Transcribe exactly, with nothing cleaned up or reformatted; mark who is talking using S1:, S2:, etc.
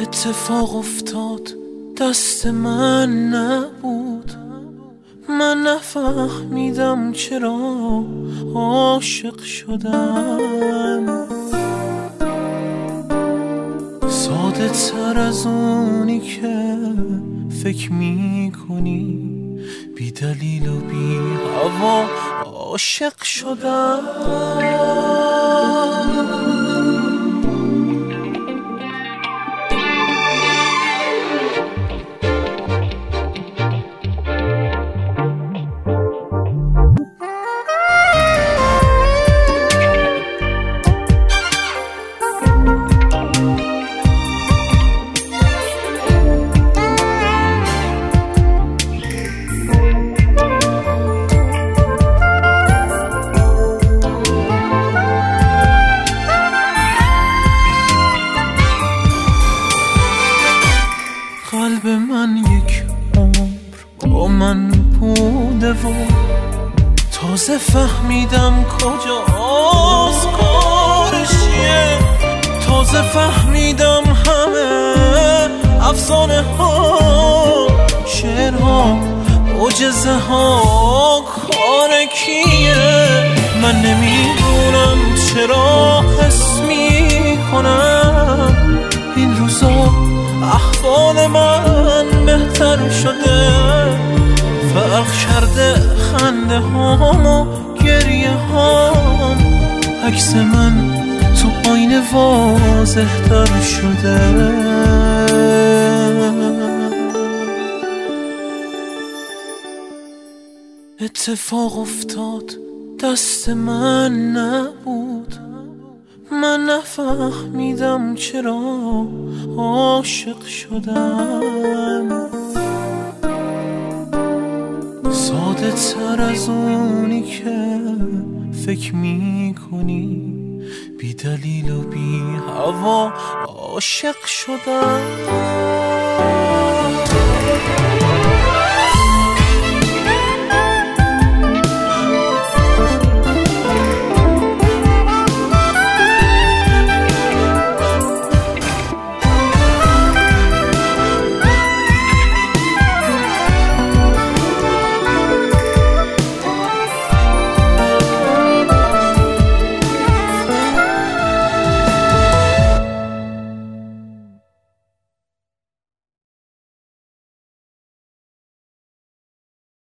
S1: اتفاق افتاد دست من نبود، من نفهمیدم چرا عاشق شدم. ساده تر از اونی که فکر می کنی، بی دلیل و بی هوا عاشق شدم. قلب من یک عمر با من بوده و تازه فهمیدم کجاست کارشیه. تازه فهمیدم همه افسانه ها، شعرها، معجزه ها کار کیه. من نمیدونم چرا حس میکنم این روزا احوال من بهتر شده. فرق کرده خنده هام و گریه هام، عکس من تو آینه واضح تر شده. اتفاق افتاد دست من نبود، من نفهمیدم چرا عاشق شدم. ساده تر از اونی که فکر می کنی، بی دلیل و بی هوا عاشق شدم.